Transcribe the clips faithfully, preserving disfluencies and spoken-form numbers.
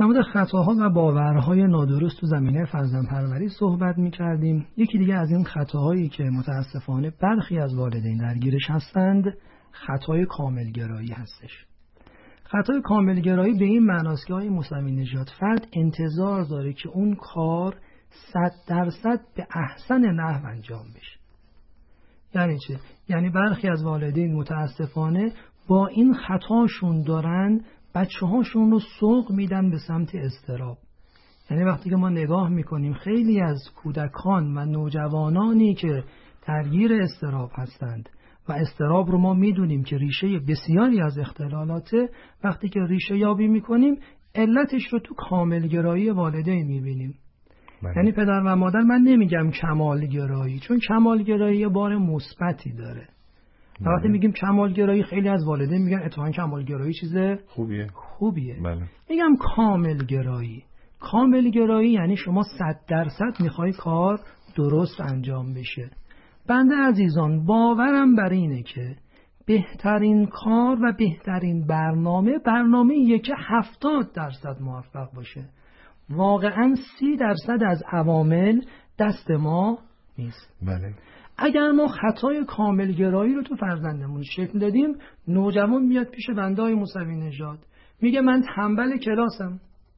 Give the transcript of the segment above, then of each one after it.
در مورد خطاها و باورهای نادرست تو زمینه فرزندپروری صحبت می‌کردیم. یکی دیگه از این خطاهایی که متاسفانه برخی از والدین درگیرش هستند، خطای کاملگرایی هستش. خطای کاملگرایی به این معناست که آقای موسوی نژاد فرد انتظار داره که اون کار صد درصد به احسن نحو انجام بشه. یعنی چه؟ یعنی برخی از والدین متاسفانه با این خطاشون دارن بچه هاشون رو سوق میدن به سمت اضطراب. یعنی وقتی که ما نگاه میکنیم خیلی از کودکان و نوجوانانی که درگیر اضطراب هستند و اضطراب رو ما میدونیم که ریشه بسیاری از اختلالاته، وقتی که ریشه یابی میکنیم علتش رو تو کاملگرایی والدین میبینیم. بله. یعنی پدر و مادر، من نمیگم کمالگرایی، چون کمالگرایی یه بار مثبتی داره. بله. وقتی میگیم کمالگرایی خیلی از والدین میگن اتفاقا کمالگرایی چیز خوبیه خوبیه بله. میگم کاملگرایی. کاملگرایی یعنی شما صد درصد میخوای کار درست انجام بشه. بنده عزیزان باورم بر اینه که بهترین کار و بهترین برنامه برنامه‌ایه که هفتاد درصد موفق باشه. واقعا سی درصد از عوامل دست ما نیست. بله. اگر ما خطای کاملگرایی رو تو فرزندمون شکل دادیم، نوجوان میاد پیش بنده های موسوی نژاد میگه من تنبل کلاسم.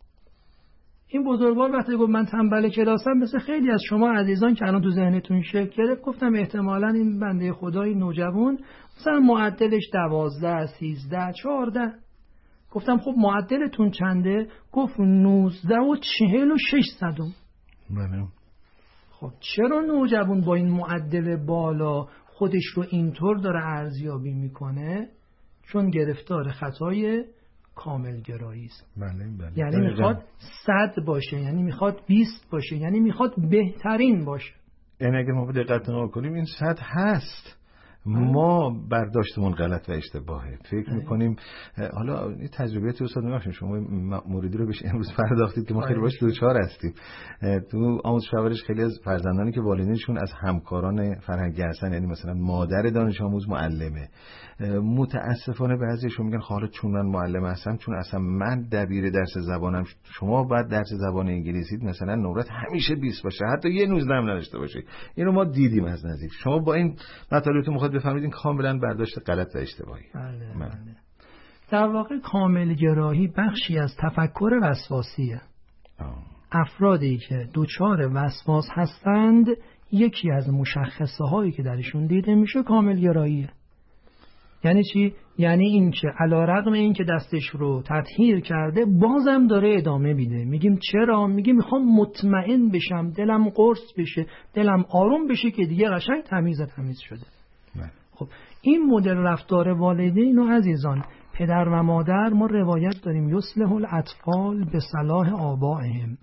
این بزرگوار وقتی گفت من تنبل کلاسم، مثل خیلی از شما عزیزان که الان تو ذهنتون شکل گرفت، گفتم احتمالاً این بنده خدای نوجوان مثلا معدلش دوازده، سیزده، چهارده. گفتم خب معدلتون چنده؟ گفت نوزده و چهل و شش صدم. بله. خب چرا نوجوان با این معدل بالا خودش رو اینطور داره ارزیابی میکنه؟ چون گرفتار خطای کاملگرایی است. بله بله. یعنی میخواد صد باشه، یعنی میخواد بیست باشه، یعنی میخواد بهترین باشه. یعنی اگر ما دقت نگاه کنیم این صد هست، ما برداشتمون غلط و اشتباهه. فکر میکنیم حالا این تجربیات استاد نگاه، شما موردی رو بهش امروز پرداختید که ما خیلی باش دوچار هستیم. تو آموزش پرورش خیلی از فرزندانی که والدینشون از همکاران فرهنگی هستن، یعنی مثلا مادر دانش آموز معلمه، متاسفانه بعضیشون میگن حالا چون من معلم هستم، چون اصلا من دبیر درس زبانم، شما باید درس زبان انگلیسی مثلا نمرات همیشه بیست باشه، حتی یه نوزده هم نداشته باشه. اینو ما دیدیم از نزدیک. شما با این مطالبتون میخواد بفهمید این کاملا برداشت غلط و اشتباهی. بله بله. در واقع کاملگرایی بخشی از تفکر وسواسیه. آه. افرادی که دوچار وسواس هستند، یکی از مشخصه هایی که درشون دیده میشه کاملگراییه. یعنی چی؟ یعنی این که علیرغم این که دستش رو تطهیر کرده بازم داره ادامه میده. میگیم چرا؟ میگیم میخوام مطمئن بشم، دلم قرص بشه، دلم آروم بشه که دیگه قشنگ تمیز تمیز شده. نه. خب این مدل رفتار والدین و عزیزان، پدر و مادر، ما روایت داریم یصلح الاطفال به صلاح آبائهم.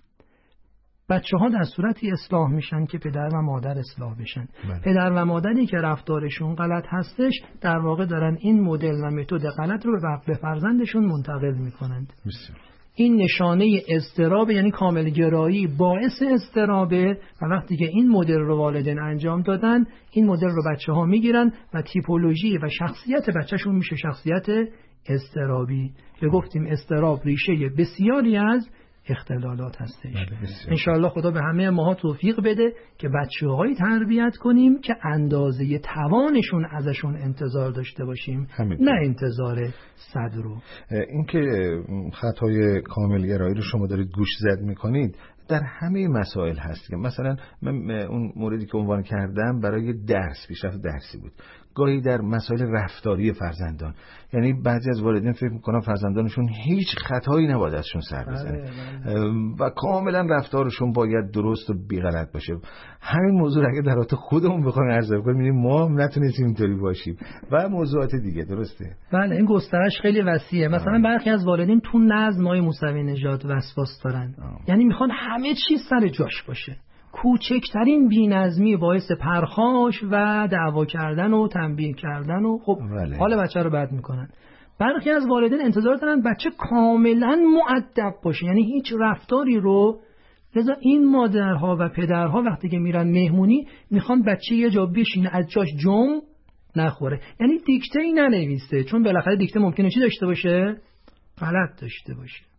بچه ها در صورتی اصلاح میشن که پدر و مادر اصلاح بشن. بله. پدر و مادری که رفتارشون غلط هستش، در واقع دارن این مدل و متد غلط رو به فرزندشون منتقل میکنند. بسیار. این نشانه اضطراب، یعنی کاملگرایی باعث اضطرابه و وقتی که این مدل رو والدین انجام دادن، این مدل رو بچه ها میگیرن و تیپولوژی و شخصیت بچهشون میشه شخصیت اضطرابی که گفتیم اضطراب ریشه بسیاری از اختلالات هستش. انشاءالله خدا به همه ماها توفیق بده که بچه‌هایی تربیت کنیم که اندازه توانشون ازشون انتظار داشته باشیم، همینطور. نه انتظار صد رو. این که خطای کاملگرایی رو شما دارید گوش زد میکنید در همه مسائل هست که مثلا من اون موردی که عنوان کردم برای درس، پیشرفت درسی بود، گاهی در مسائل رفتاری فرزندان، یعنی بعضی از والدین فکر میکنن فرزندانشون هیچ خطایی نباید ازشون سر بزنه و کاملا رفتارشون باید درست و بی غلط باشه. همین موضوع اگه در حالت خودمون بخوایم عرضه کنیم می‌بینیم ما نتونستیم اینطوری باشیم و موضوعات دیگه. درسته؟ بله، این گسترش خیلی وسیعه. مثلا برخی از والدین تو نظم های موسوی نژاد وسواس دارن، آه. یعنی میخوان همه چیز سر جاش باشه. کوچکترین بی‌نظمی باعث پرخاش و دعوا کردن و تنبیه کردن و خب بله. حال بچه رو بد میکنن. برخی از والدین انتظار دارن بچه کاملا مؤدب باشه، یعنی هیچ رفتاری رو. لذا این مادرها و پدرها وقتی که میرن مهمونی میخوان بچه یه جا بشینه از جاش جم نخوره، یعنی دیکته ای ننویسه، چون بالاخره دیکته ممکنه چی داشته باشه؟ غلط داشته باشه.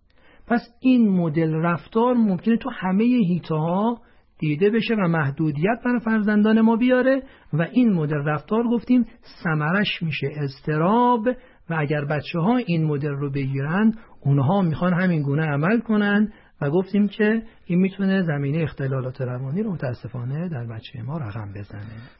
پس این مدل رفتار ممکنه تو همه حیطه‌ها دیده بشه و محدودیت برای فرزندان ما بیاره و این مدل رفتار گفتیم ثمرش میشه اضطراب و اگر بچه ها این مدل رو بگیرن اونها میخوان همین گونه عمل کنن و گفتیم که این میتونه زمینه اختلالات روانی رو متاسفانه در بچه ما رقم بزنه.